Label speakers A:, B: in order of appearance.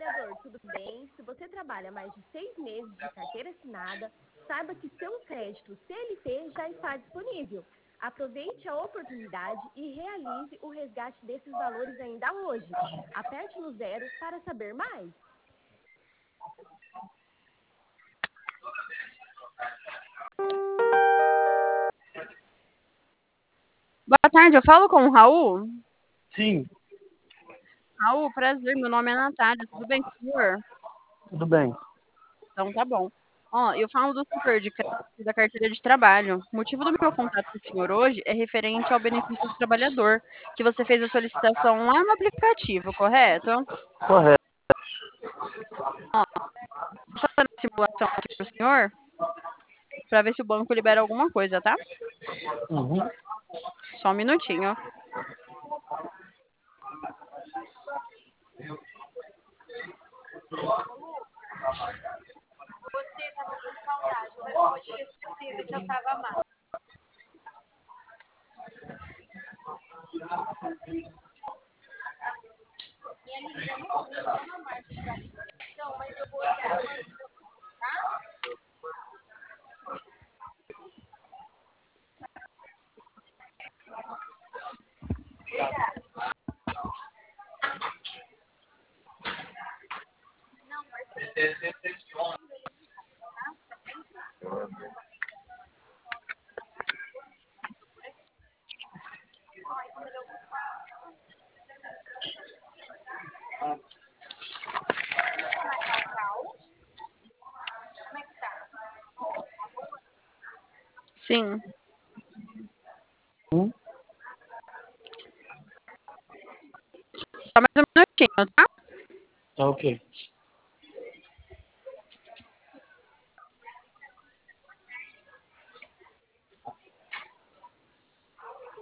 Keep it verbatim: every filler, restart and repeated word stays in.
A: trabalhador, tudo bem? Se você trabalha mais de seis meses de carteira assinada, saiba que seu crédito C L T já está disponível. Aproveite a oportunidade e realize o resgate desses valores ainda hoje. Aperte no zero para saber mais.
B: Boa tarde, eu falo com o Raul?
C: Sim,
B: Raul, prazer, meu nome é Natália, tudo bem com o senhor?
C: tudo bem.
B: Então tá bom. Ó, eu falo do setor de crédito e da carteira de trabalho. O motivo do meu contato com o senhor hoje é referente ao benefício do trabalhador, que você fez a solicitação lá no aplicativo, correto?
C: Correto.
B: Vou fazer uma simulação aqui pro senhor, para ver se o banco libera alguma coisa, tá?
C: Uhum.
B: Só um minutinho. Você tava com saudade, mas eu tinha esquecido que eu tava mal. Minha linda, eu não vou na marcha de alimentação, mas eu vou olhar, tá? Sim.
C: Hum,
B: Só mais um minutinho, tá?
C: tá ok.